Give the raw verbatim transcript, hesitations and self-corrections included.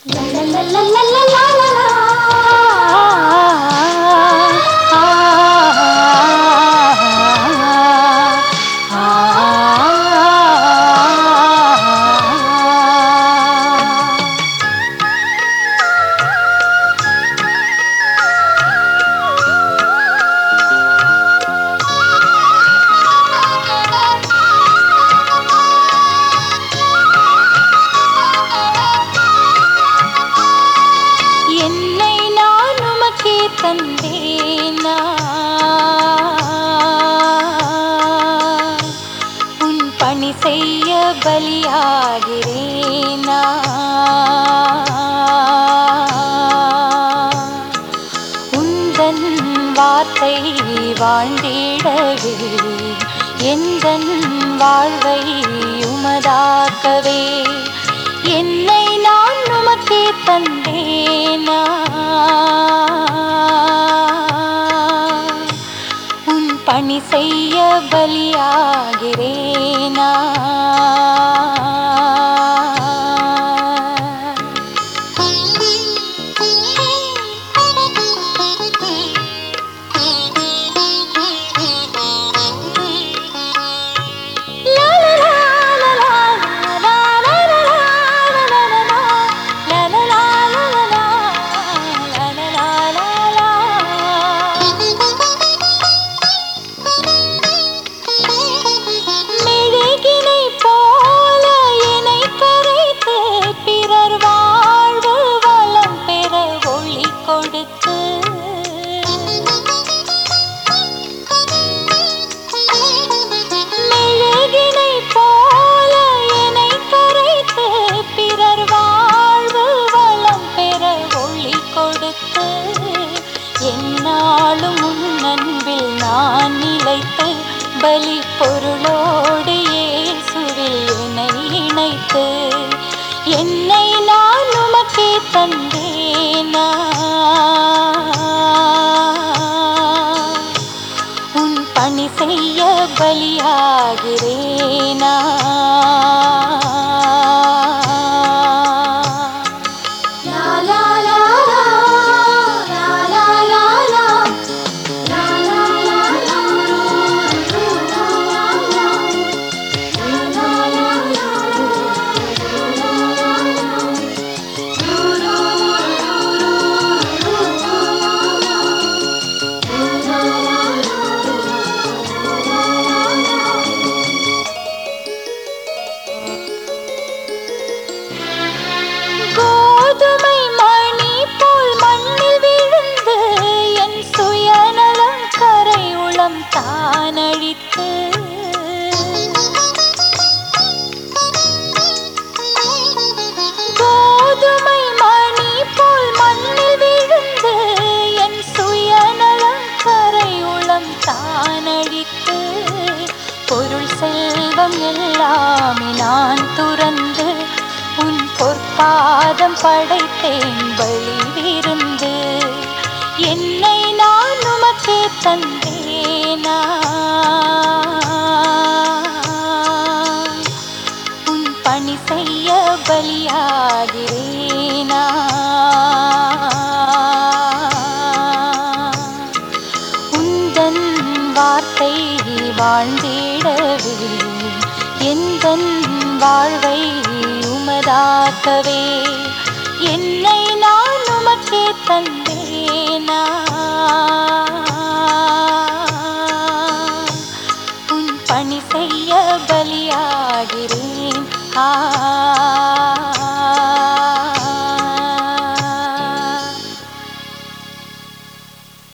தந்தேனா உன் பணி செய்ய பலியாகிறேனா உந்தன் வார்த்தை வாழ்ந்திடவே எந்தன் வாழ்வை உமதாக்கவே என்னை நான் உமக்கே தந்தேனா உன் பணி செய்ய பலியாகிறேனா என்னாலும் உன் அன்பில் நான் நிலைத்து பலி பொருளோடு இயேசுவில் என்னை இணைத்து என்னை நான் உமக்கே தந்தேனா உன் பணி செய்ய பலியாகிறேனா தானழித்து கோதுமை மணி போல் மண்ணில் விழுந்து என் சுயநலம் கரை உளம் தானழித்து பொருள் செல்வம் எல்லாமே நான் துறந்து உன் பொற்பாதம் படைத்தேன் பலி விருந்து என்னை நான் உமக்கே தந்தேனா உன் பணி செய்ய பலியாகிறேனா உந்தன் வார்த்தை வாழ்ந்திடவே எந்தன் வாழ்வை உமதாக்கவே என்னை நான் உமக்கே தந்தேனா உன் பணி செய்ய பலியாகிறேன் ஆ